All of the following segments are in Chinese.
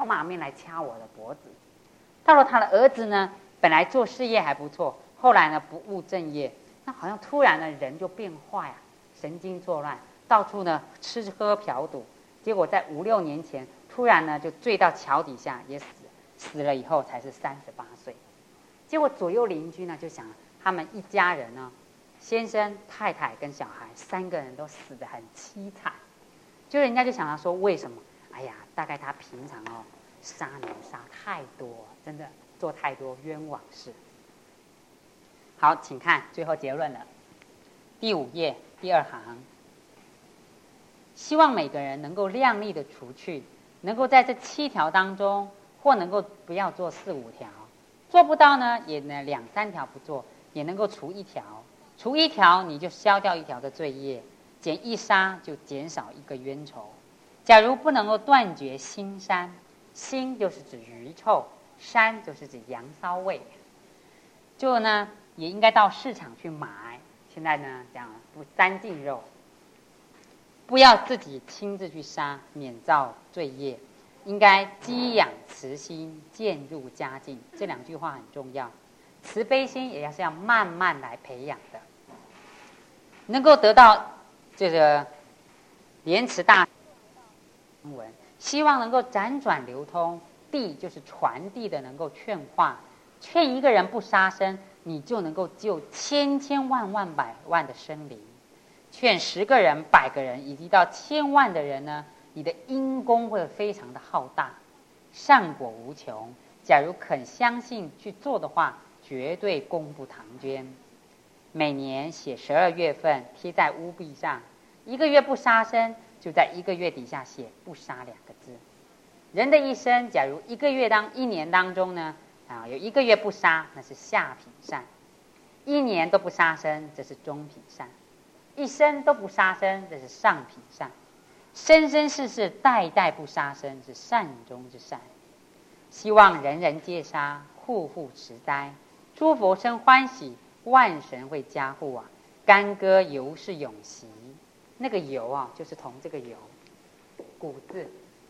刀马面来掐我的脖子。到了他的儿子呢，本来做事业还不错，后来呢不务正业，那好像突然呢人就变坏啊，神经错乱，到处呢吃喝嫖赌，结果在5、6年前突然呢就坠到桥底下也死了以后才是38岁。结果左右邻居呢就想，他们一家人呢，先生、太太跟小孩3个人都死得很凄惨，就人家就想到说为什么？哎呀，大概他平常杀牛杀太多，真的做太多冤枉事。好，请看最后结论了，第5页第2行。希望每个人能够量力的除去，能够在这7条当中，或能够不要做4、5条，做不到呢，也呢2、3条不做，也能够除1条，除1条你就消掉1条的罪业，减1杀就减少1个冤仇。假如不能够断绝腥膻，腥就是指鱼臭，膻就是指羊骚味，就呢也应该到市场去买。现在呢讲不3净肉，不要自己亲自去杀，免造罪业。应该积养慈心，渐入佳境。这2句话很重要，慈悲心也是要慢慢来培养的，能够得到这个莲池大文，希望能够辗转流通。递就是传递的，能够劝化，劝一个人不杀生，你就能够救千千万万百万的生灵；劝10个人、100个人，以及到1000万的人呢，你的因功会非常的浩大，善果无穷。假如肯相信去做的话，绝对功不唐捐。每年写12月份贴在屋壁上，1个月不杀生，就在1个月底下写不杀2个字。人的一生，假如1年当中呢，有1个月不杀，那是下品善；1年都不杀生，这是中品善；一生都不杀生，这是上品善；生生世世代代不杀生，是善中之善。希望人人皆杀，户户持斋，诸佛生欢喜，万神会加护啊！干戈犹是永习，那个犹啊，就是同这个犹，古字。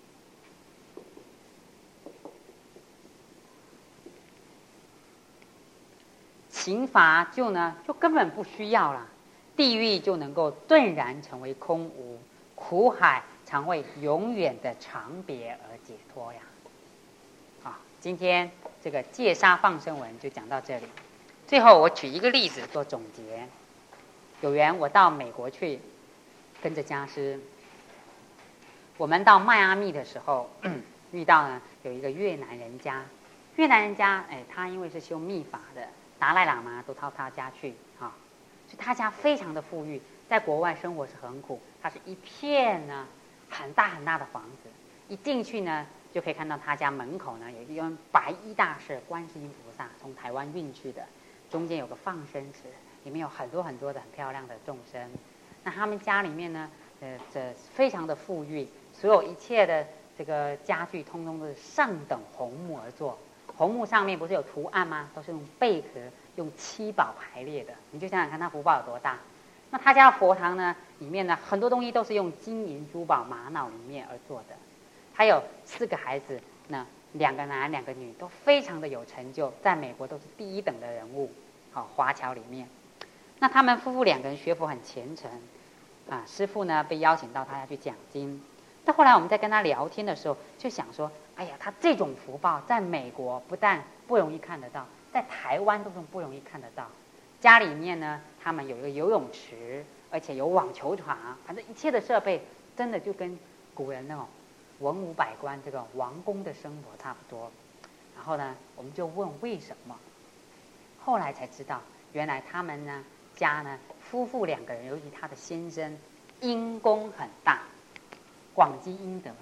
刑罚就根本不需要了，地狱就能够顿然成为空无，苦海常会永远的长别而解脱呀。好，今天这个戒杀放生文就讲到这里。最后我举一个例子做总结。有缘我到美国去，跟着家师，我们到迈阿密的时候，遇到呢有一个越南人家，他因为是修密法的，达赖喇嘛都到他家去所以他家非常的富裕，在国外生活是很苦。他是一片呢很大很大的房子，一进去呢就可以看到他家门口呢有一个白衣大士观世音菩萨从台湾运去的，中间有个放生池，里面有很多很多的很漂亮的众生。那他们家里面呢这非常的富裕，所有一切的这个家具通通都是上等红木而做，红木上面不是有图案吗？都是用贝壳用7宝排列的，你就想想看他福报有多大。那他家的佛堂呢，里面呢很多东西都是用金银珠宝玛瑙里面而做的。还有4个孩子呢，2个男2个女，都非常的有成就，在美国都是第1等的人物。华侨里面，那他们夫妇2个人学佛很虔诚师父呢被邀请到他家去讲经。那后来我们在跟他聊天的时候，就想说，哎呀，他这种福报在美国不但不容易看得到，在台湾都不容易看得到。家里面呢，他们有一个游泳池，而且有网球场，反正一切的设备真的就跟古人那种文武百官这个王公的生活差不多。然后呢，我们就问为什么，后来才知道，原来他们呢家呢夫妇2个人，尤其他的先生因功很大，广积阴德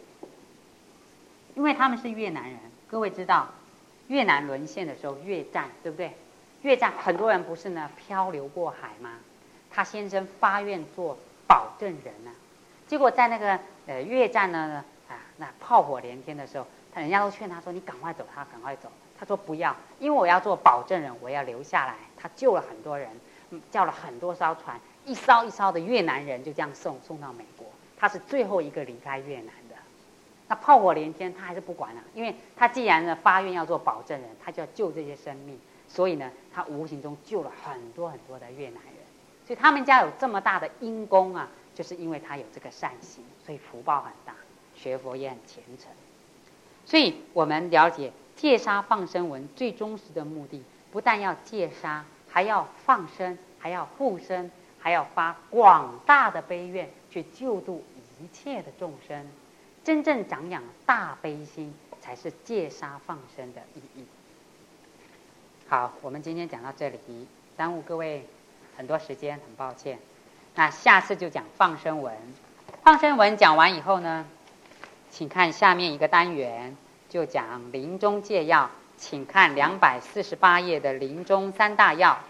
因为他们是越南人，各位知道越南沦陷的时候越战，对不对？越战很多人不是呢漂流过海吗？他先生发愿做保证人结果在那个越战呢那炮火连天的时候，人家都劝他说你赶快走，他赶快走。他说不要，因为我要做保证人，我要留下来。他救了很多人，叫了很多艘船，一艘一艘的越南人就这样送到美国。他是最后一个离开越南的。 那炮火连天，他还是不管了，因为他既然呢发愿要做保证人，他就要救这些生命，所以呢，他无形中救了很多很多的越南人。所以他们家有这么大的因功啊，就是因为他有这个善行，所以福报很大，学佛也很虔诚。所以我们了解戒杀放生文最忠实的目的，不但要戒杀，还要放生，还要护生，还要发广大的悲愿去救度一切的众生。真正长养大悲心，才是戒杀放生的意义。好，我们今天讲到这里，耽误各位很多时间，很抱歉。那下次就讲放生文。放生文讲完以后呢，请看下面一个单元，就讲临终戒要，请看248页的临终三大要，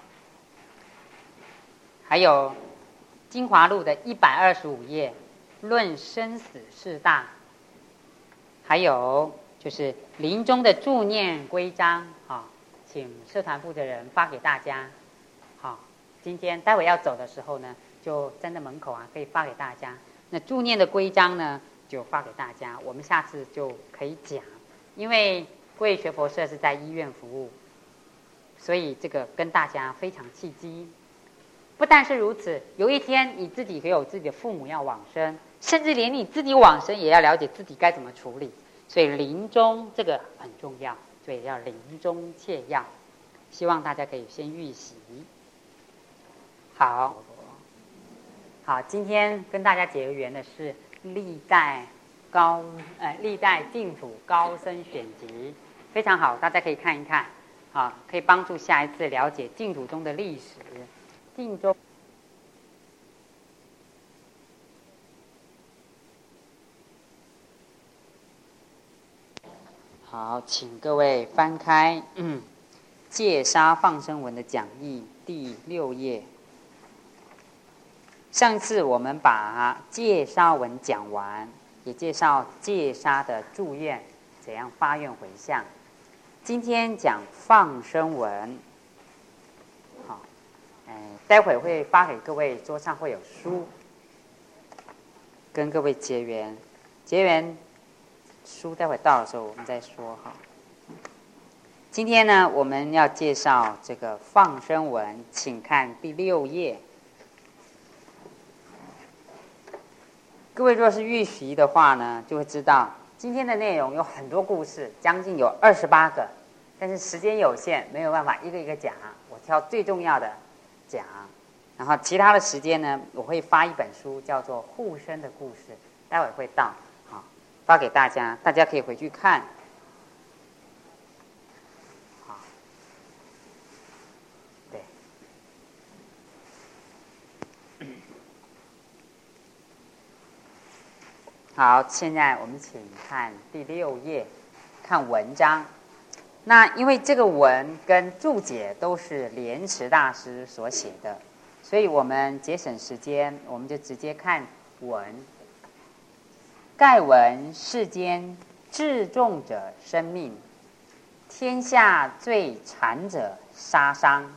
还有精华录的125页论生死事大，还有就是临终的助念规章啊，请社团部的人发给大家。好，今天待会要走的时候呢，就站在门口啊，可以发给大家。那助念的规章呢，就发给大家，我们下次就可以讲。因为贵学佛社是在医院服务，所以这个跟大家非常契机。不但是如此，有一天你自己也有自己的父母要往生，甚至连你自己往生也要了解自己该怎么处理。所以临终这个很重要，所以叫临终切要。希望大家可以先预习。好，今天跟大家结缘的是历代净土高僧选集，非常好，大家可以看一看，可以帮助下一次了解净土中的历史。净中好，请各位翻开戒杀放生文的讲义第6页。上次我们把戒杀文讲完，也介绍戒杀的祝愿，怎样发愿回向。今天讲放生文，好，待会会发给各位，桌上会有书，跟各位结缘。结缘书待会到的时候我们再说哈。今天呢，我们要介绍这个放生文，请看第6页。各位若是预习的话呢，就会知道今天的内容有很多故事，将近有28个，但是时间有限，没有办法一个一个讲，我挑最重要的讲，然后其他的时间呢，我会发一本书，叫做《护生的故事》，待会会到，好，发给大家，大家可以回去看。好，对。好，现在我们请看第6页，看文章。那因为这个文跟注解都是莲池大师所写的，所以我们节省时间，我们就直接看文。盖闻世间至重者生命，天下最惨者杀伤。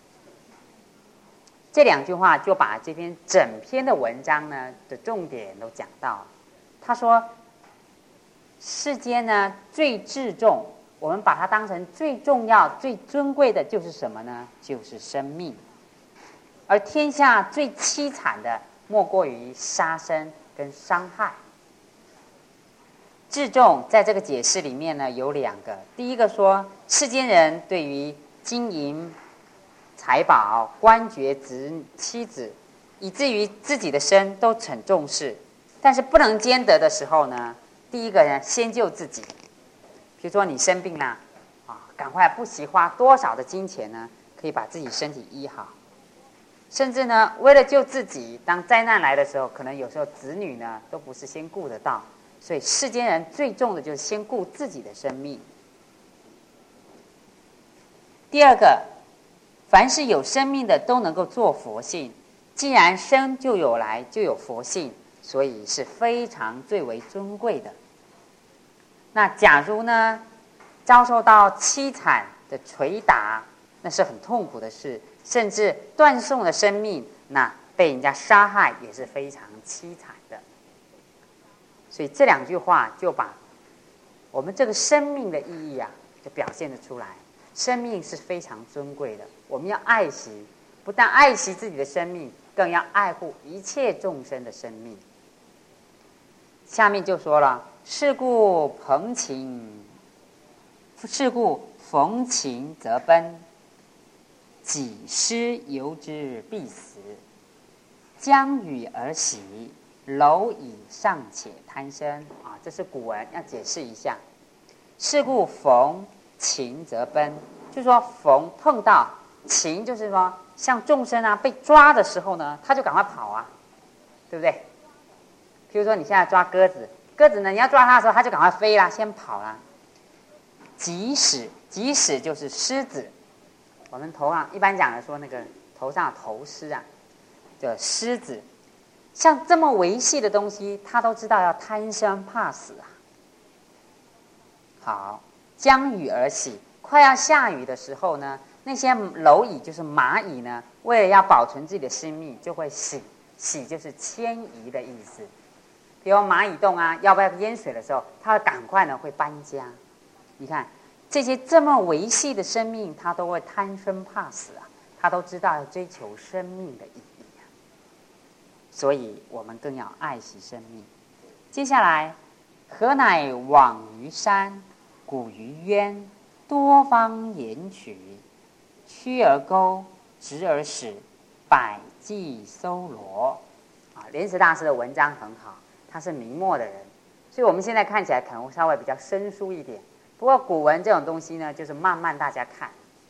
这2句话就把这篇整篇的文章呢的重点都讲到了。他说世间呢最至重，我们把它当成最重要最尊贵的就是什么呢？就是生命。而天下最凄惨的莫过于杀生跟伤害。至重在这个解释里面呢有2个，第一个说世间人对于金银财宝官爵妻子，以至于自己的身都很重视，但是不能兼得的时候呢，第一个呢先救自己。比如说你生病啦，赶快不惜花多少的金钱呢，可以把自己身体医好。甚至呢，为了救自己，当灾难来的时候，可能有时候子女呢都不是先顾得到。所以世间人最重的就是先顾自己的生命。第二个，凡是有生命的都能够做佛性，既然生就有来，就有佛性，所以是非常最为尊贵的。那假如呢遭受到凄惨的捶打，那是很痛苦的事，甚至断送了生命，那被人家杀害也是非常凄惨的。 所以这两句话就把我们这个生命的意义啊，就表现得出来。生命是非常尊贵的，我们要爱惜，不但爱惜自己的生命，更要爱护一切众生的生命。下面就说了：是故逢情则奔，己失由之必死。将与而喜，蝼蚁尚且贪生啊！这是古文，要解释一下。是故逢情则奔，就是说碰到情，就是说像众生啊被抓的时候呢，他就赶快跑啊，对不对？譬如说你现在抓鸽子，鸽子呢你要抓它的时候，它就赶快飞啦，先跑啦。即使就是狮子，我们头上一般讲的说那个头上的头狮啊，叫狮子。像这么维系的东西，他都知道要贪生怕死啊。好，将雨而喜，快要下雨的时候呢，那些蝼蚁就是蚂蚁呢，为了要保存自己的生命，就会喜就是迁移的意思。比如蚂蚁洞啊，要不要淹水的时候，它赶快呢会搬家。你看这些这么维系的生命，它都会贪生怕死啊，它都知道要追求生命的意义啊。所以我们更要爱惜生命。接下来，何乃往于山，古于渊，多方言取，曲而钩，直而使，百计搜罗。啊，莲池大师的文章很好，他是明末的人，所以我们现在看起来可能稍微比较生疏一点。不过古文这种东西呢，就是慢慢大家看。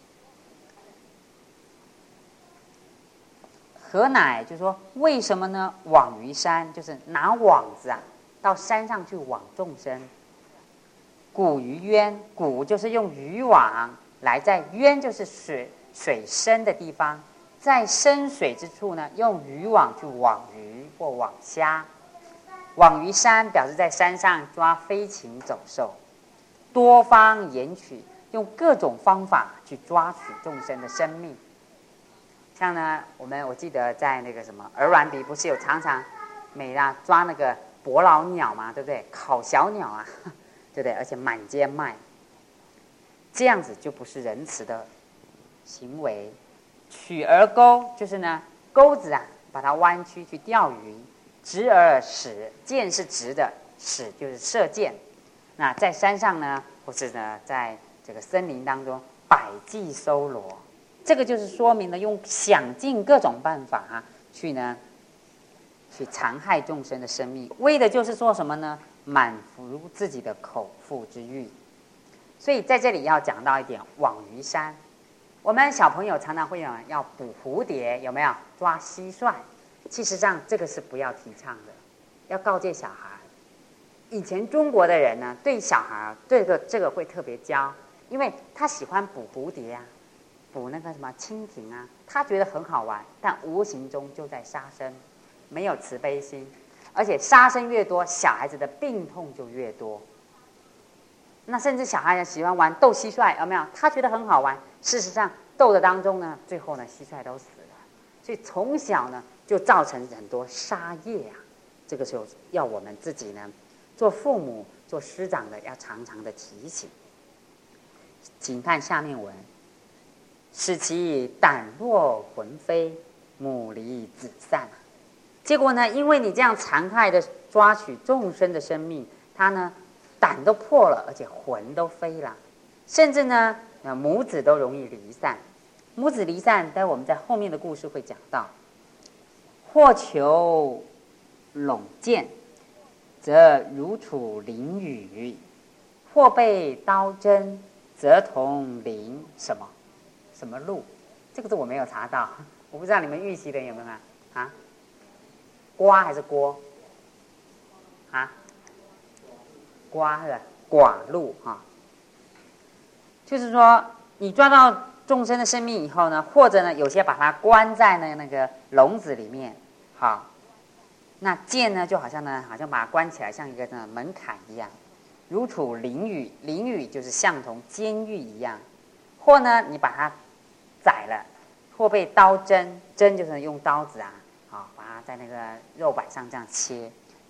何乃就是说为什么呢？网于山，就是拿网子啊到山上去网众生。古于渊，古就是用渔网来在渊就是水深的地方，在深水之处呢，用渔网去网鱼或网虾。网于山表示在山上抓飞禽走兽。多方言取，用各种方法去抓取众生的生命。像呢，我记得在那个什么鹅銮鼻不是有常常抓那个伯劳鸟嘛，对不对？烤小鸟啊，对不对？而且满街卖，这样子就不是仁慈的行为。取而钩，就是呢钩子啊，把它弯曲去钓鱼。直而使，箭是直的，使就是射箭。那在山上呢，或是呢在这个森林当中，百计搜罗，这个就是说明了用想尽各种办法去残害众生的生命，为的就是说什么呢？满足自己的口腹之欲。所以在这里要讲到一点，网于山。我们小朋友常常会要捕蝴蝶，有没有？抓蟋蟀。其实上这个是不要提倡的，要告诫小孩。以前中国的人呢，对小孩这个会特别教，因为他喜欢捕蝴蝶啊，捕那个什么蜻蜓啊，他觉得很好玩，但无形中就在杀生，没有慈悲心，而且杀生越多，小孩子的病痛就越多。那甚至小孩喜欢玩斗蟋蟀，有没有？他觉得很好玩，事实上斗的当中呢，最后呢蟋蟀都死了，所以从小呢就造成很多杀业啊。这个时候要我们自己呢，做父母、做师长的，要常常的提醒。请看下面文：使其胆落魂飞，母离子散。结果呢，因为你这样残害的抓取众生的生命，他呢胆都破了，而且魂都飞了，甚至呢母子都容易离散。母子离散，待我们在后面的故事会讲到。或求陇见，则如处囹圄；或被刀针，则同临什么路？这个字我没有查到，我不知道你们预习的有没有啊？瓜还是锅？啊？瓜是吧？寡路啊，就是说你抓到众生的生命以后呢，或者呢有些把它关在那个笼子里面，好，那剑呢就好像把它关起来，像一个门槛一样，如处囹圄，囹圄就是像同监狱一样。或呢你把它宰了，或被刀针，针就是用刀子把它在那个肉板上这样切，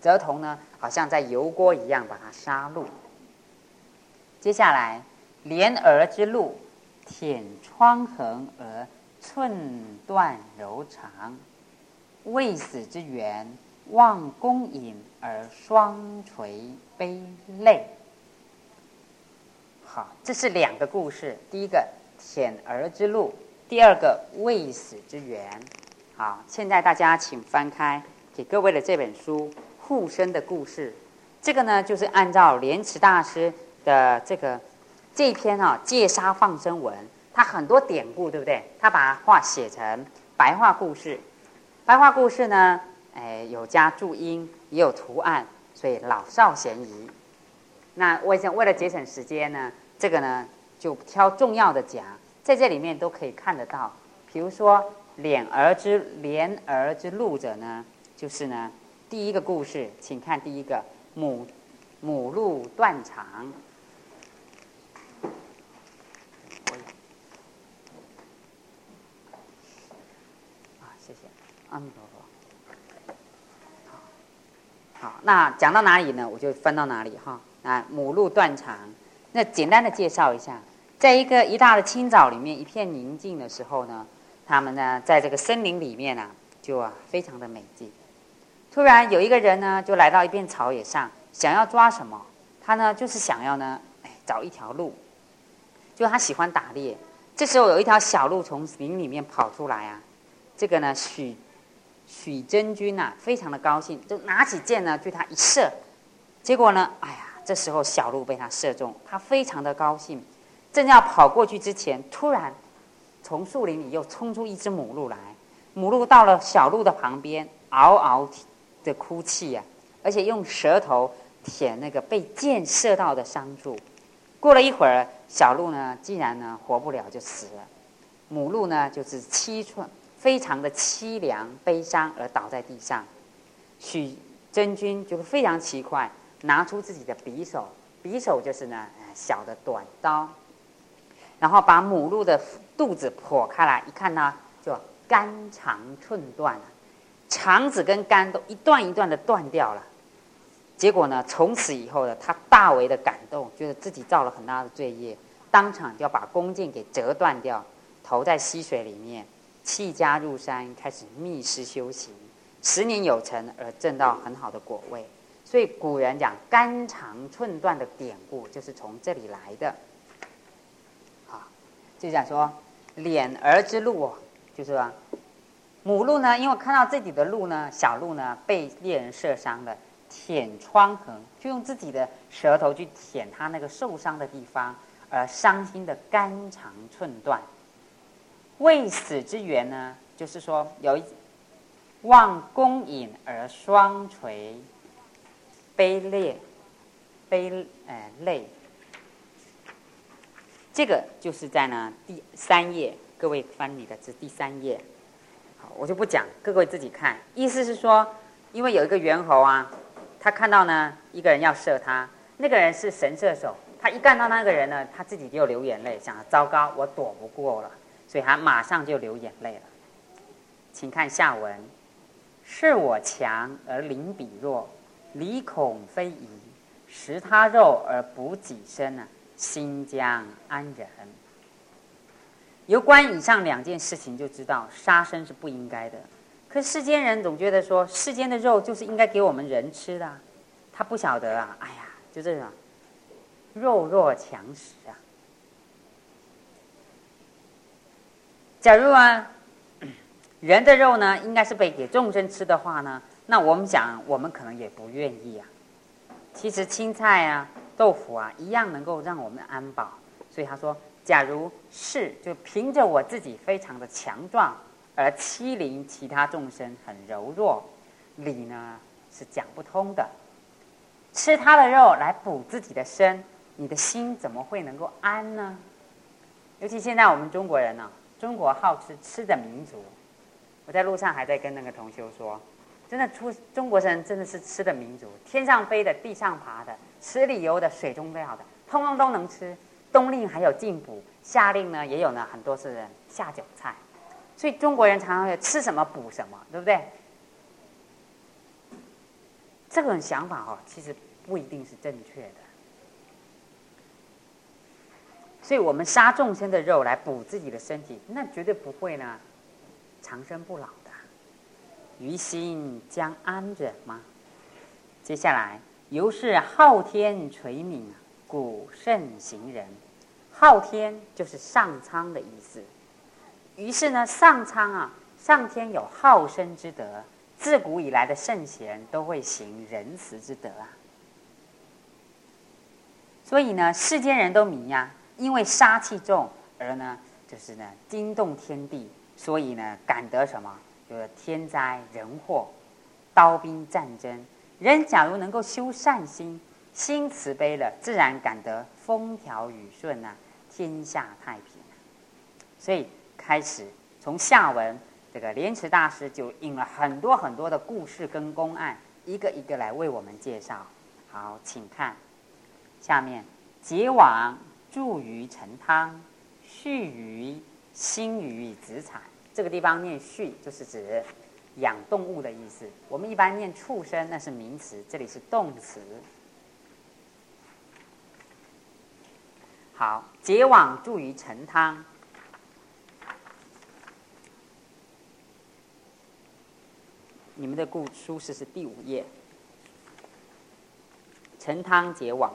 泽童呢好像在油锅一样把它杀戮。接下来，莲儿之路，舔疮痕而寸断柔肠，未死之缘，望公隐而双垂悲泪。好，这是两个故事，第一个舔儿之路，第二个未死之缘。好，现在大家请翻开给各位的这本书《护生的故事》，这个呢就是按照莲池大师的这一篇戒杀放生文，它很多典故，对不对？他把它写成白话故事。白话故事呢，有加注音，也有图案，所以老少咸宜。那为了节省时间呢，这个呢就挑重要的讲，在这里面都可以看得到。比如说莲儿之路者呢，就是呢第一个故事，请看第一个母鹿断肠。谢谢阿弥陀佛。好，那讲到哪里呢？我就翻到哪里哈。母鹿断肠，那简单的介绍一下，在一大的清早里面，一片宁静的时候呢，他们呢在这个森林里面就非常的美静。突然有一个人呢，就来到一片草野上，想要抓什么？他呢就是想要呢，找一条鹿，就他喜欢打猎。这时候有一条小鹿从林里面跑出来这个呢许真君非常的高兴，就拿起箭呢对他一射，结果呢，这时候小鹿被他射中，他非常的高兴，正要跑过去之前，突然从树林里又冲出一只母鹿来。母鹿到了小鹿的旁边，嗷嗷的哭泣而且用舌头舔那个被箭射到的伤处。过了一会儿，小鹿呢既然呢活不了就死了，母鹿呢就是非常的凄凉悲伤而倒在地上。许真君就非常奇怪，拿出自己的匕首就是呢小的短刀，然后把母鹿的肚子剖开来，一看呢就肝肠寸断了，肠子跟肝都一段一段的断掉了。结果呢，从此以后呢，他大为的感动，觉得自己造了很大的罪业，当场就要把弓箭给折断掉，投在溪水里面，弃家入山，开始密师修行，10年有成而证到很好的果位。所以古人讲肝肠寸断的典故就是从这里来的。好，就讲说莲儿之路就是说母鹿呢，因为看到自己的鹿呢，小鹿呢被猎人射伤了，舔疮痕，就用自己的舌头去舔它那个受伤的地方，而伤心的肝肠寸断。未死之缘呢，就是说望公隐而双垂悲泪，这个就是在呢第3页，各位翻你的是第3页。好，我就不讲，各位自己看。意思是说，因为有一个猿猴他看到呢一个人要射他，那个人是神射手，他一看到那个人呢，他自己就流眼泪，想糟糕，我躲不过了，所以他马上就流眼泪了。请看下文：是我强而邻彼弱，理恐非宜，食他肉而补己身心将安忍。有关以上2件事情，就知道杀生是不应该的。可世间人总觉得说，世间的肉就是应该给我们人吃的他不晓得就这种肉弱强食假如人的肉呢，应该是被给众生吃的话呢，那我们讲，我们可能也不愿意其实青菜豆腐一样能够让我们安饱。所以他说，假如是就凭着我自己非常的强壮，而欺凌其他众生很柔弱，理呢是讲不通的。吃他的肉来补自己的身，你的心怎么会能够安呢？尤其现在我们中国人中国好吃的民族。我在路上还在跟那个同修说，真的中国人真的是吃的民族，天上飞的，地上爬的，池里游的，水中钓的，通通都能吃。冬令还有进补，夏令呢也有呢很多是下酒菜。所以中国人常常会吃什么补什么，对不对？ 这种想法其实不一定是正确的。所以我们杀众生的肉来补自己的身体，那绝对不会呢长生不老的。于心将安者吗？接下来，由是昊天垂冥，古圣行人。昊天就是上苍的意思。于是呢，上苍上天有好生之德，自古以来的圣贤都会行仁慈之德所以呢，世间人都迷因为杀气重而呢，就是呢惊动天地，所以呢感得什么？就是天灾人祸、刀兵战争。人假如能够修善心，心慈悲了，自然感得风调雨顺天下太平。所以开始从下文，这个莲池大师就引了很多很多的故事跟公案，一个一个来为我们介绍。好，请看下面：结网注于成汤，畜于兴于子产。这个地方念畜，就是指养动物的意思。我们一般念畜生，那是名词，这里是动词。好，结网注于成汤。你们的书是第5页，成汤结网。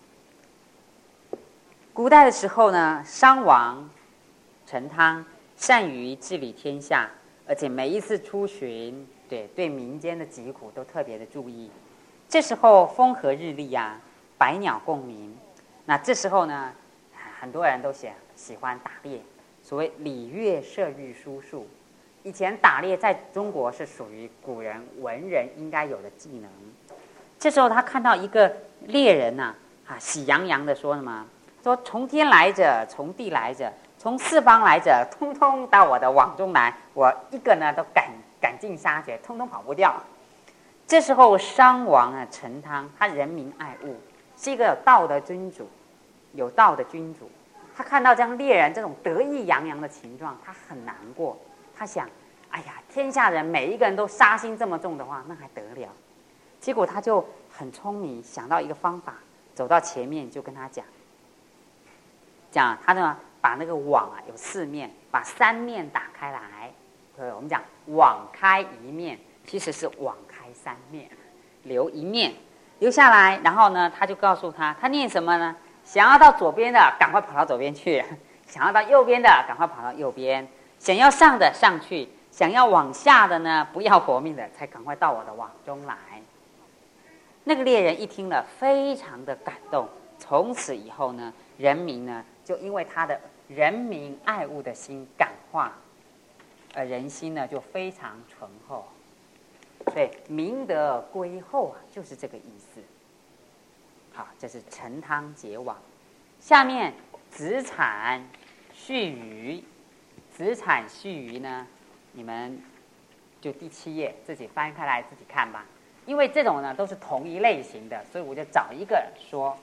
古代的时候呢，商王成汤善于治理天下，而且每一次出巡，对民间的疾苦都特别的注意。这时候风和日丽百鸟共鸣。那这时候呢，很多人都喜欢打猎，所谓礼乐射御书数。以前打猎在中国是属于古人文人应该有的技能。这时候他看到一个猎人喜洋洋的说什么？说从天来者，从地来者，从四方来者，通通到我的网中来，我一个呢都赶尽杀绝，通通跑不掉。这时候商王成汤，他人民爱物，是一个有道的君主，他看到这样猎人这种得意洋洋的情状，他很难过。他想，哎呀，天下人每一个人都杀心这么重的话，那还得了？结果他就很聪明，想到一个方法，走到前面就跟他讲他呢把那个网有4面，把3面打开来。我们讲网开一面，其实是网开3面，留1面留下来。然后呢，他就告诉他念什么呢？想要到左边的赶快跑到左边去，想要到右边的赶快跑到右边，想要上的上去，想要往下的呢不要活命的才赶快到我的网中来。那个猎人一听了非常的感动，从此以后呢，人民呢就因为他的人民爱物的心感化，而人心呢就非常醇厚。所以明德归厚就是这个意思。好，这是成汤结网。下面子产畜鱼。子产畜鱼呢，你们就第7页自己翻开来自己看吧。因为这种呢都是同一类型的，所以我就找一个说。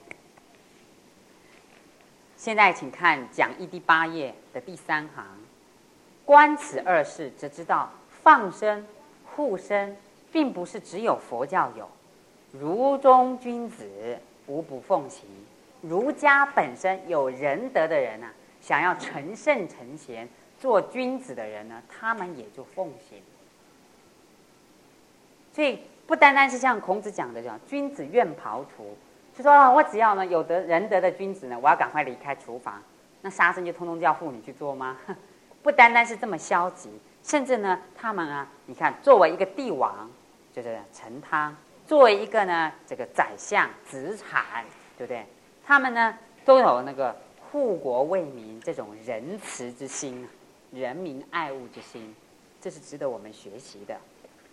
现在请看讲义第8页的第3行，观此2事，则知道放生、护生，并不是只有佛教有。儒中君子无不奉行。儒家本身有仁德的人想要成圣成贤，做君子的人呢，他们也就奉行。所以不单单是像孔子讲的叫君子愿庖厨，就说我只要呢有仁德的君子呢，我要赶快离开厨房。那杀生就通通叫妇女去做吗？不单单是这么消极，甚至呢他们你看作为一个帝王就是成汤，作为一个呢这个宰相子产，对不对？他们呢都有那个护国为民这种仁慈之心，人民爱物之心，这是值得我们学习的。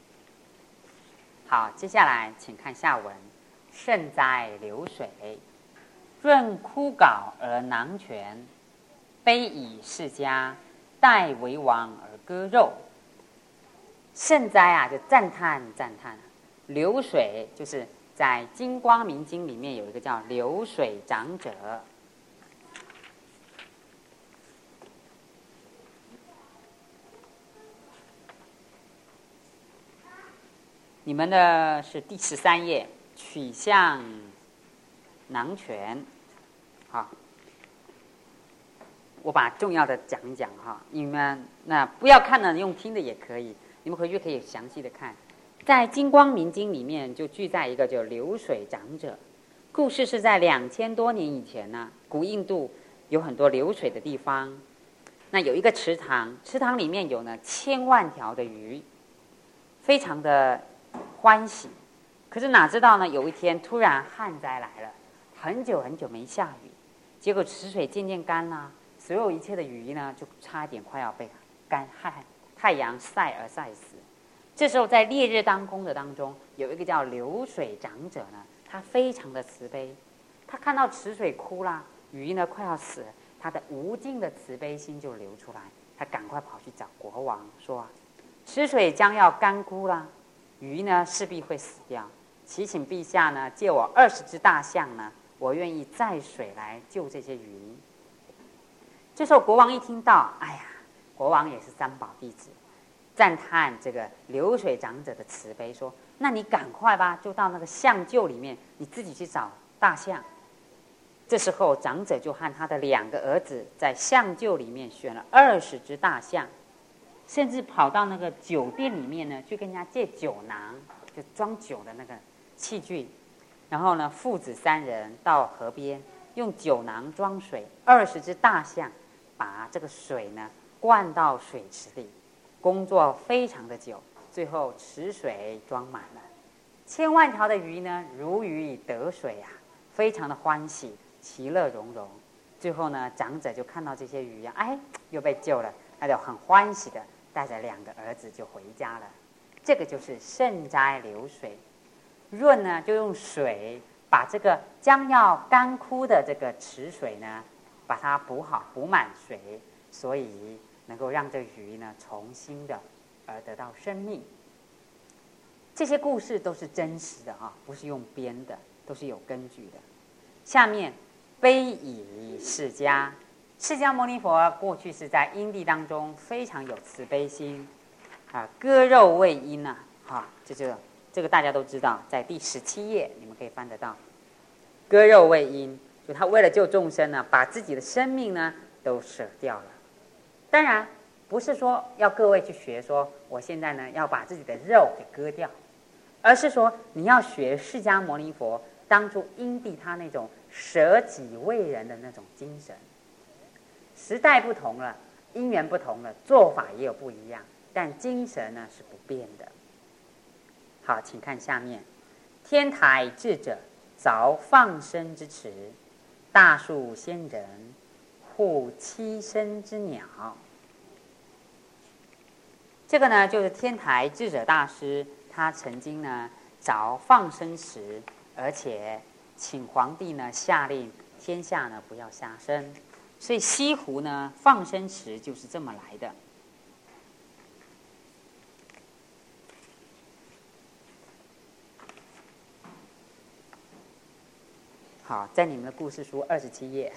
好，接下来请看下文。盛哉流水，润枯槁而囊泉，悲以世家，待为王而割肉。盛哉就赞叹。流水就是在《金光明经》里面有一个叫流水长者。 你们的是第13页，取向囊泉。好，我把重要的讲一讲哈，你们那不要看了，用听的也可以，你们回去可以详细的看。在《金光明经》里面就记载一个叫流水长者，故事是在2000多年以前呢，古印度有很多流水的地方，那有一个池塘，池塘里面有呢1000万条的鱼，非常的欢喜。可是哪知道呢，有一天突然旱灾来了，很久很久没下雨，结果池水渐渐干了，所有一切的鱼呢就差一点快要被太阳晒而晒死。这时候在烈日当空的当中，有一个叫流水长者呢，他非常的慈悲，他看到池水枯啦，鱼呢快要死了，他的无尽的慈悲心就流出来，他赶快跑去找国王说，池水将要干枯啦，鱼呢势必会死掉，祈请陛下呢借我20只大象呢，我愿意载水来救这些鱼。这时候国王一听到，哎呀，国王也是三宝弟子，赞叹这个流水长者的慈悲，说那你赶快吧，就到那个象厩里面，你自己去找大象。这时候长者就和他的2个儿子在象厩里面选了20只大象，甚至跑到那个酒店里面呢，去跟人家借酒囊，就装酒的那个器具。然后呢，父子3人到河边，用酒囊装水，20只大象把这个水呢灌到水池里，工作非常的久，最后池水装满了，1000万条的鱼呢如鱼已得水啊，非常的欢喜，其乐融融。最后呢，长者就看到这些鱼啊，哎，又被救了，他就很欢喜的带着2个儿子就回家了。这个就是圣斋流水。润呢，就用水把这个将要干枯的这个池水呢，把它补好，补满水，所以能够让这鱼呢重新的而得到生命。这些故事都是真实的啊，不是用编的，都是有根据的。下面悲以释迦，释迦牟尼佛过去是在因地当中非常有慈悲心啊，割肉喂鹰啊，这个大家都知道，在第17页你们可以翻得到。割肉喂鹰，就他为了救众生呢，把自己的生命呢都舍掉了。当然不是说要各位去学说我现在呢要把自己的肉给割掉，而是说你要学释迦牟尼佛当初因地他那种舍己为人的那种精神。时代不同了，因缘不同了，做法也有不一样，但精神呢是不变的。好，请看下面，天台智者凿放生之池，大树仙人护栖身之鸟。这个呢就是天台智者大师，他曾经呢凿放生池，而且请皇帝呢下令天下呢不要杀生，所以西湖呢放生池就是这么来的。好，在你们的故事书27页。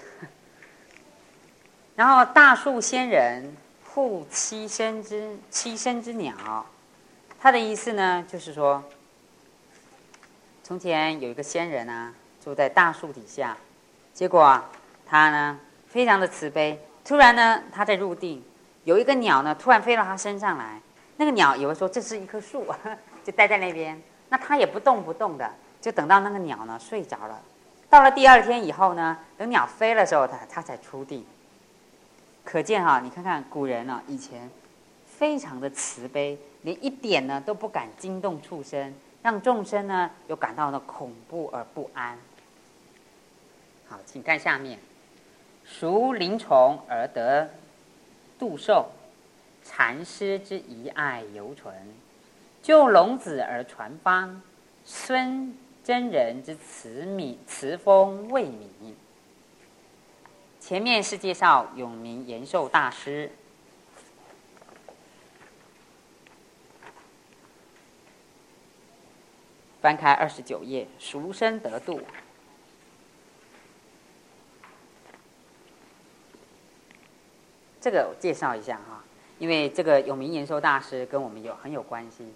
然后大树仙人护栖身之鸟，他的意思呢就是说，从前有一个仙人啊，住在大树底下，结果他呢非常的慈悲，突然呢他在入定，有一个鸟呢突然飞到他身上来，那个鸟以为说这是一棵树，就待在那边，那他也不动的，就等到那个鸟呢睡着了。到了第2天以后呢，等鸟飞的时候，他才出定。可见哈，你看看古人啊，以前非常的慈悲，连一点呢都不敢惊动畜生，让众生呢有感到呢恐怖而不安。好，请看下面，熟灵虫而得度寿，禅师之遗爱犹存，救龙子而传芳，孙真人之慈风未泯。前面是介绍永明延寿大师，翻开29页，赎身得度。这个我介绍一下哈，因为这个永明延寿大师跟我们很有关系。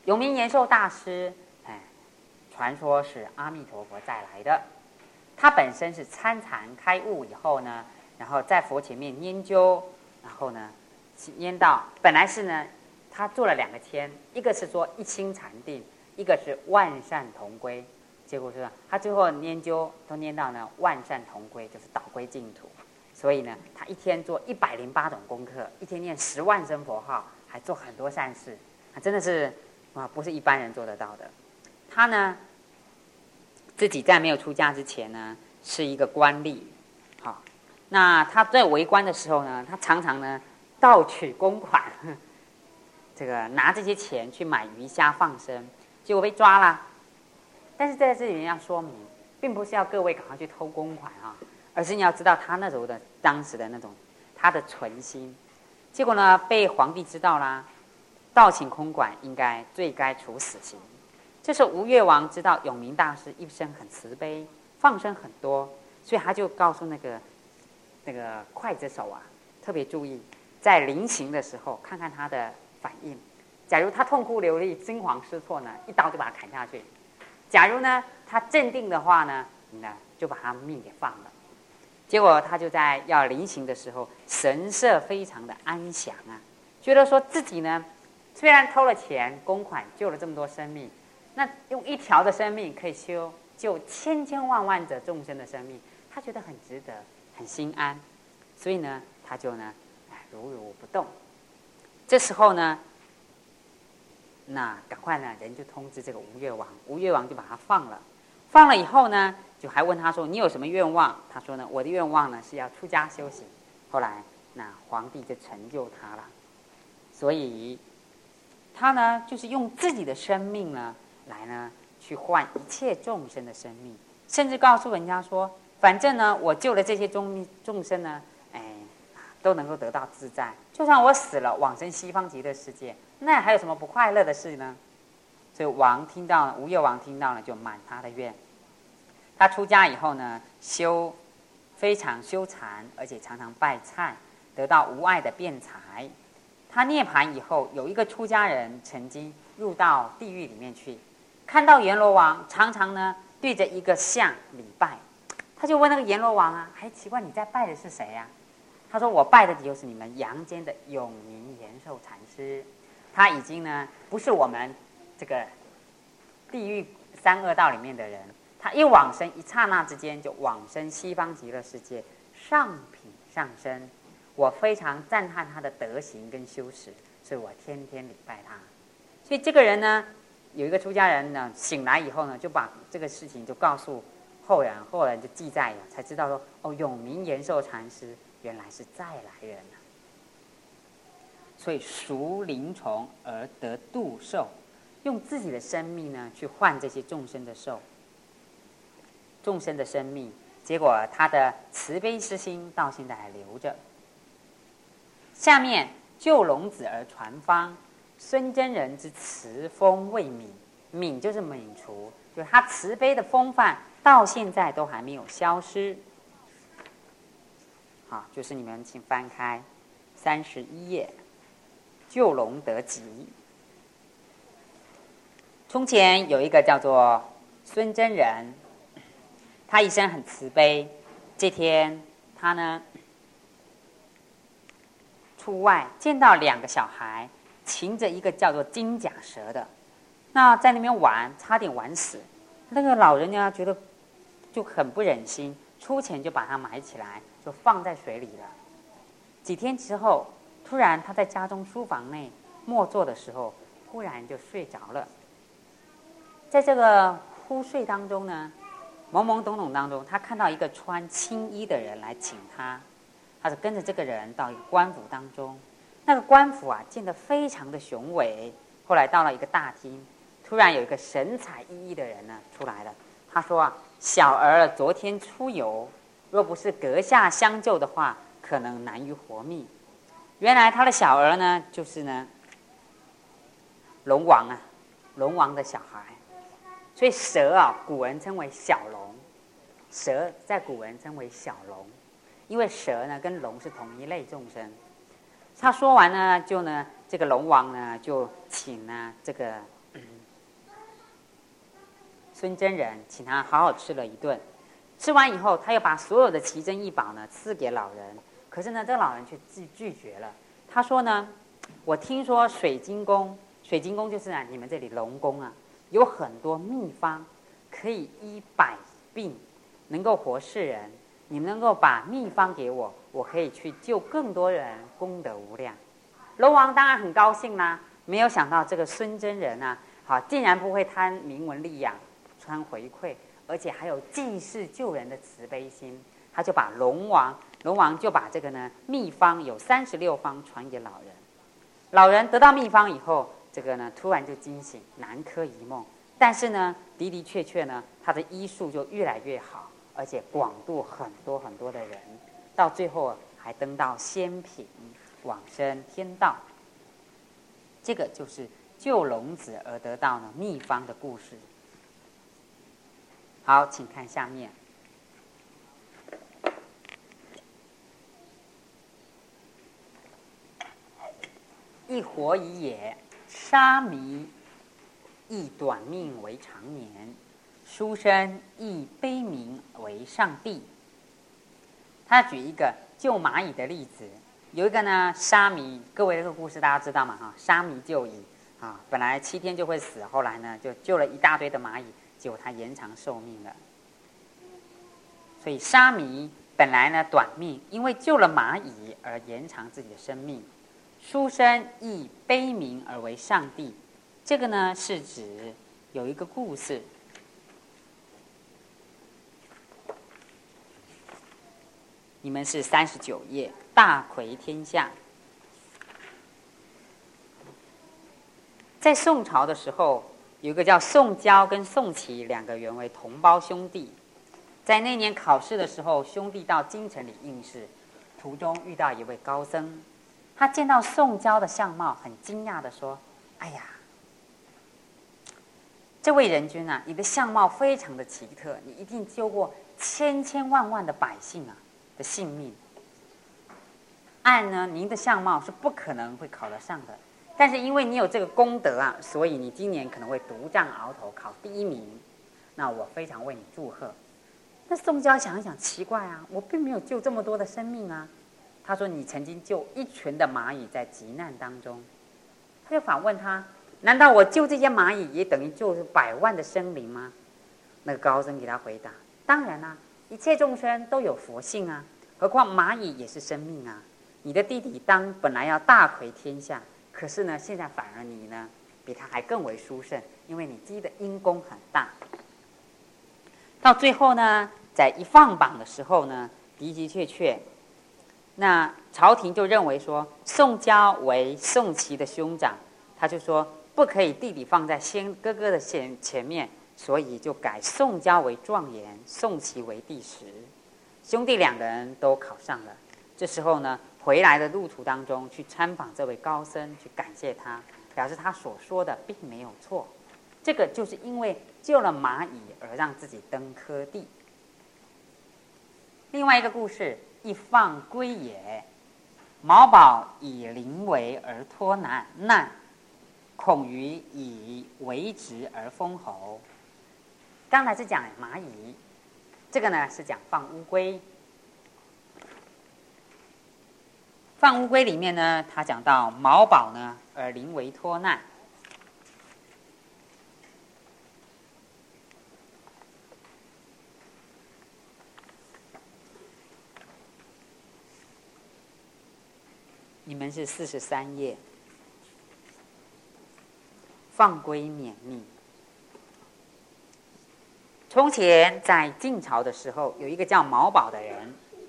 永明延寿大师，传说是阿弥陀佛再来的。他本身是参禅开悟以后呢，然后在佛前面研究，然后呢，研到本来是呢，他做了2个签，一个是说一心禅定，一个是万善同归。结果是他最后研究都念到呢，万善同归，就是导归净土。所以呢，他一天做108种功课，一天念10万声佛号，还做很多善事，真的是不是一般人做得到的。他呢，自己在没有出家之前呢，是一个官吏，好，那他在为官的时候呢，他常常呢盗取公款，这个拿这些钱去买鱼虾放生，结果被抓了。但是在这里面要说明，并不是要各位赶快去偷公款啊，而是你要知道他那时候的当时的那种他的存心。结果呢，被皇帝知道啦，盗请公款罪该处死刑。这时候吴越王知道永明大师一生很慈悲，放生很多，所以他就告诉那个刽子手啊，特别注意在临刑的时候看看他的反应。假如他痛哭流涕、惊慌失措呢，一刀就把他砍下去；假如呢他镇定的话呢，就把他命给放了。结果他就在要临刑的时候，神色非常的安详啊，觉得说自己呢虽然偷了钱公款，救了这么多生命，那用1条的生命可以救千千万万者众生的生命，他觉得很值得，很心安，所以呢他就呢如如不动。这时候呢，那赶快呢人就通知这个吴越王，吴越王就把他放了。放了以后呢，就还问他说你有什么愿望？他说呢，我的愿望呢是要出家修行。后来那皇帝就成就他了。所以他呢就是用自己的生命呢来呢去换一切众生的生命，甚至告诉人家说，反正呢我救了这些众生呢，都能够得到自在，就算我死了往生西方极乐世界，那还有什么不快乐的事呢？所以吴越王听到了就满他的愿。他出家以后呢，非常修禅，而且常常拜忏，得到无碍的辩才。他涅槃以后，有一个出家人曾经入到地狱里面去，看到阎罗王常常呢对着一个像礼拜，他就问那个阎罗王啊，还奇怪你在拜的是谁啊？他说我拜的就是你们阳间的永明延寿禅师，他已经呢不是我们这个地狱3恶道里面的人，他一往生一刹那之间就往生西方极乐世界，上品上身。我非常赞叹他的德行跟修持，所以我天天礼拜他。所以这个人呢，有一个出家人呢，醒来以后呢，就把这个事情就告诉后人，后人就记载了，才知道说，哦，永明延寿禅师原来是再来人啊。所以赎灵虫而得度寿，用自己的生命呢去换这些众生的寿，众生的生命，结果他的慈悲之心到现在还留着。下面救龙子而传方，孙真人之慈风未泯，泯就是泯除，就是他慈悲的风范到现在都还没有消失。好，就是你们请翻开31页，救龙得吉。从前有一个叫做孙真人，他一生很慈悲。这天他呢出外见到2个小孩擒着一个叫做金甲蛇的，那在那边玩，差点玩死。那个老人家觉得就很不忍心，出钱就把它埋起来，就放在水里了。几天之后，突然他在家中书房内默坐的时候，忽然就睡着了。在这个忽睡当中呢，懵懵懂懂当中，他看到一个穿青衣的人来请他。他是跟着这个人到一个官府当中，那个官府啊建得非常的雄伟。后来到了一个大厅，突然有一个神采奕奕的人呢出来了。他说啊，小儿昨天出游，若不是阁下相救的话，可能难于活命。原来他的小儿呢，就是呢龙王啊，龙王的小孩。所以蛇啊，古人称为小龙，蛇在古人称为小龙。因为蛇呢跟龙是同一类众生。他说完呢，就呢这个龙王呢就请呢这个孙真人请他好好吃了一顿。吃完以后，他又把所有的奇珍异宝呢赐给老人，可是呢，这个老人却拒绝了。他说呢，我听说水晶宫就是你们这里龙宫啊，有很多秘方可以医百病，能够活世人。你们能够把秘方给我，我可以去救更多人，功德无量。龙王当然很高兴啦，没有想到这个孙真人啊，竟然不会贪名闻利养，贪回馈，而且还有济世救人的慈悲心。他就把龙王就把这个呢秘方有36方传给老人。老人得到秘方以后，这个呢突然就惊醒，南柯一梦。但是呢，的确呢，他的医术就越来越好，而且广度很多很多的人，到最后还登到仙品，往生天道。这个就是救龙子而得到呢秘方的故事。好，请看下面。一活疑也，沙弥亦短命为长年，书生亦悲名为上帝。他举一个救蚂蚁的例子，有一个呢沙弥，各位这个故事大家知道吗？沙弥救蚁本来7天就会死，后来呢就救了一大堆的蚂蚁，结果他延长寿命了。所以沙弥本来呢短命，因为救了蚂蚁而延长自己的生命。书生亦悲名而为上帝，这个呢是指有一个故事。你们是39页，大魁天下。在宋朝的时候，有一个叫宋交跟宋祁2个原为同胞兄弟。在那年考试的时候，兄弟到京城里应试，途中遇到一位高僧。他见到宋交的相貌，很惊讶地说：“哎呀，这位仁君啊，你的相貌非常的奇特，你一定救过千千万万的百姓的性命。按呢，您的相貌是不可能会考得上的，但是因为你有这个功德所以你今年可能会独占鳌头，考第1名。那我非常为你祝贺。”那宋交想一想，奇怪我并没有救这么多的生命他说：“你曾经救一群的蚂蚁在急难当中。”他就反问他：“难道我救这些蚂蚁也等于救100万的生灵吗？”那个高僧给他回答：“当然一切众生都有佛性何况蚂蚁也是生命你的弟弟本来要大魁天下，可是呢，现在反而你呢比他还更为殊胜，因为你积的因功很大。”到最后呢，在一放榜的时候呢，的确。那朝廷就认为说宋交为宋祁的兄长，他就说不可以弟弟放在哥哥的前面，所以就改宋交为状元，宋祁为第10。兄弟2个人都考上了。这时候呢，回来的路途当中去参访这位高僧，去感谢他，表示他所说的并没有错。这个就是因为救了蚂蚁而让自己登科第。另外一个故事，一放归也，毛宝以临危而脱难，恐于以为职而封侯。刚才是讲蚂蚁，这个呢是讲放乌龟。放乌龟里面呢，他讲到毛宝呢而临危脱难。你们是43页，放龟免命。从前在晋朝的时候，有一个叫毛宝的人，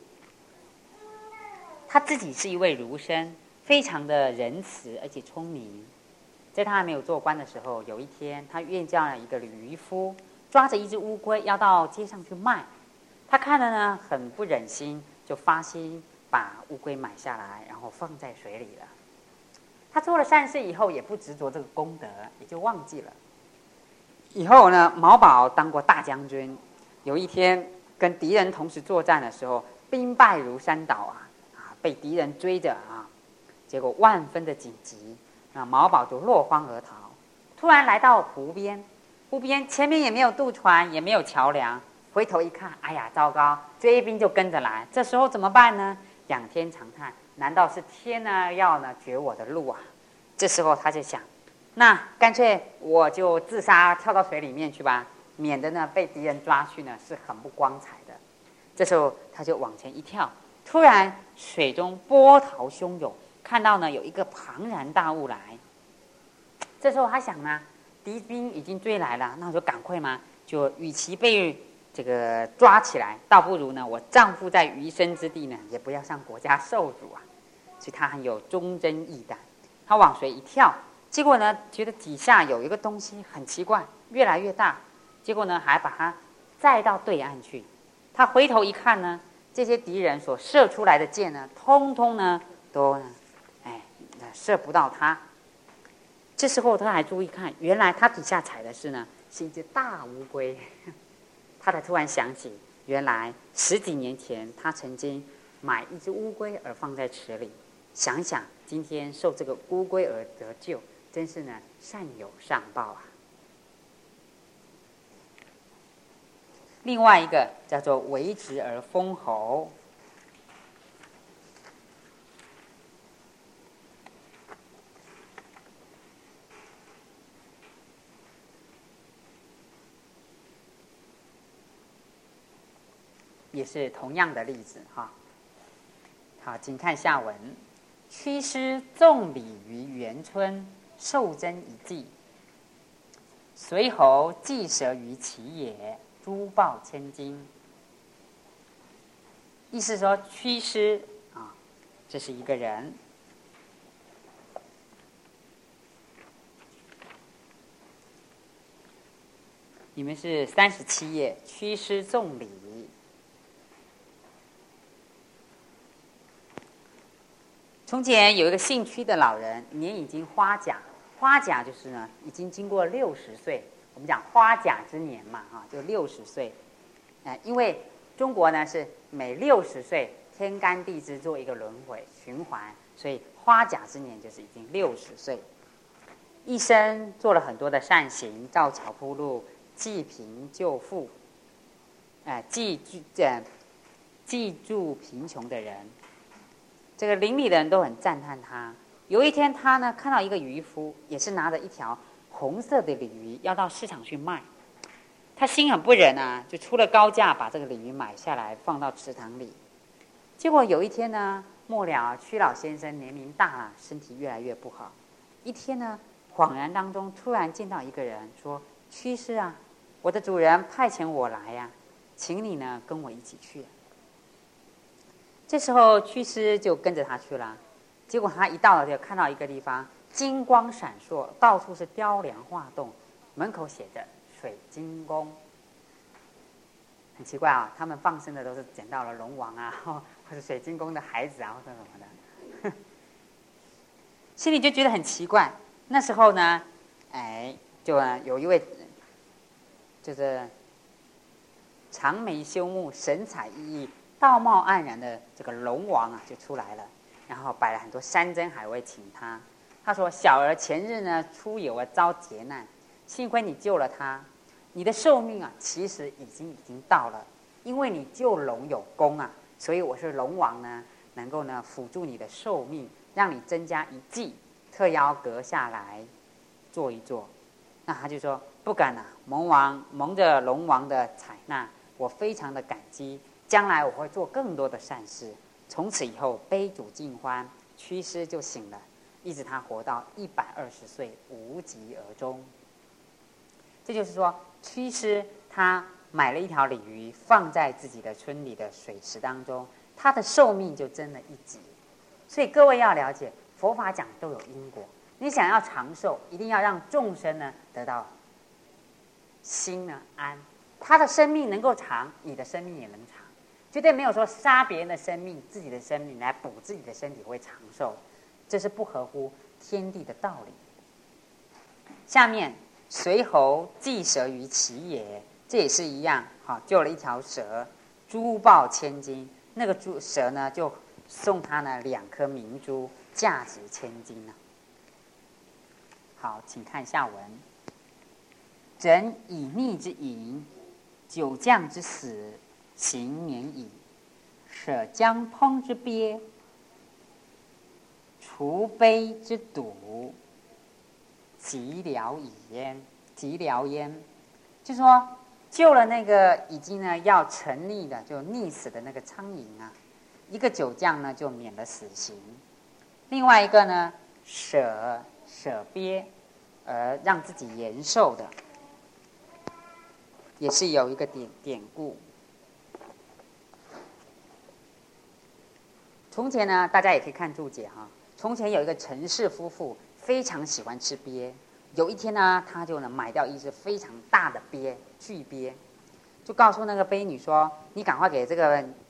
他自己是一位儒生，非常的仁慈而且聪明。在他还没有做官的时候，有一天他遇见了一个渔夫，抓着一只乌龟要到街上去卖。他看了呢，很不忍心，就发心把乌龟买下来，然后放在水里了。他做了善事以后，也不执着这个功德，也就忘记了。以后呢，毛宝当过大将军，有一天跟敌人同时作战的时候，兵败如山倒被敌人追着结果万分的紧急，毛宝就落荒而逃。突然来到湖边， 湖边前面也没有渡船，也没有桥梁。回头一看，哎呀，糟糕！追兵就跟着来。这时候怎么办呢？仰天长叹，难道是天呢要呢绝我的路啊？这时候他就想，那干脆我就自杀，跳到水里面去吧，免得呢被敌人抓去呢是很不光彩的。这时候他就往前一跳，突然水中波涛汹涌，看到呢有一个庞然大物来。这时候他想呢，敌兵已经追来了，那我就赶快嘛，就与其被这个抓起来，倒不如呢我丈夫在余生之地呢，也不要向国家受辱啊。所以他很有忠贞义胆。他往水一跳，结果呢觉得底下有一个东西很奇怪，越来越大，结果呢还把它载到对岸去。他回头一看呢，这些敌人所射出来的箭呢，通通呢都射不到他。这时候他还注意看，原来他底下踩的是一只大乌龟。他才突然想起，原来10几年前他曾经买一只乌龟而放在池里。想想今天受这个乌龟而得救，真是呢善有善报啊。另外一个叫做为直而封侯。也是同样的例子哈。好，请看下文。屈师纵礼于园村，受珍一计。随侯寄舍于其野，珠宝千金。意思说，屈师啊，这是一个人。你们是37页，屈师纵礼。从前有一个姓屈的老人，年已经花甲，花甲就是呢已经经过60岁，我们讲花甲之年嘛，就60岁。因为中国呢是每60岁天干地支做一个轮回循环，所以花甲之年就是已经60岁。一生做了很多的善行，造桥铺路，济贫救富，济助贫穷的人。这个邻里的人都很赞叹他。有一天他呢看到一个渔夫，也是拿着一条红色的鲤鱼要到市场去卖。他心很不忍啊，就出了高价把这个鲤鱼买下来放到池塘里。结果有一天呢，末了屈老先生年龄大了，身体越来越不好。一天呢，恍然当中突然见到一个人说：屈师啊，我的主人派遣我来呀，请你呢跟我一起去。这时候屈师就跟着他去了。结果他一到了就看到一个地方金光闪烁，到处是雕梁画栋，门口写着水晶宫。很奇怪啊，他们放生的都是捡到了龙王啊，或者水晶宫的孩子啊，或者什么的。心里就觉得很奇怪。那时候呢就有一位就是长眉修目，神采奕奕，道貌岸然的这个龙王啊就出来了，然后摆了很多山珍海味请他。他说：小儿前日呢出游啊遭劫难，幸亏你救了他，你的寿命啊其实已经到了，因为你救龙有功啊，所以我是龙王呢，能够呢辅助你的寿命，让你增加一计，特邀阁下来坐一坐。那他就说：不敢啊，蒙着龙王的采纳，我非常的感激，将来我会做更多的善事。从此以后杯酒尽欢，屈师就醒了，一直他活到120岁，无疾而终。这就是说，屈师他买了一条鲤鱼放在自己的村里的水池当中，他的寿命就增了一级。所以各位要了解，佛法讲都有因果，你想要长寿，一定要让众生呢得到心呢安，他的生命能够长，你的生命也能长。绝对没有说杀别人的生命，自己的生命来补自己的身体会长寿，这是不合乎天地的道理。下面随侯寄舍于其野，这也是一样，救了一条蛇，珠宝千金。那个蛇呢，就送他呢2颗明珠，价值1000金呢。好，请看下文。 枕以逆之淫，酒将之死，行免矣。舍将烹之鳖，除杯之毒，即了焉。即了焉，就说救了那个已经呢要沉溺的就溺死的那个苍蝇啊，一个酒匠呢就免了死刑，另外一个呢舍鳖而让自己延寿的，也是有一个典故。从前呢，大家也可以看注解哈。从前有一个陈氏夫妇，非常喜欢吃鳖。有一天呢，他就买掉一只非常大的鳖，巨鳖，就告诉那个卑女说：“你赶快给这个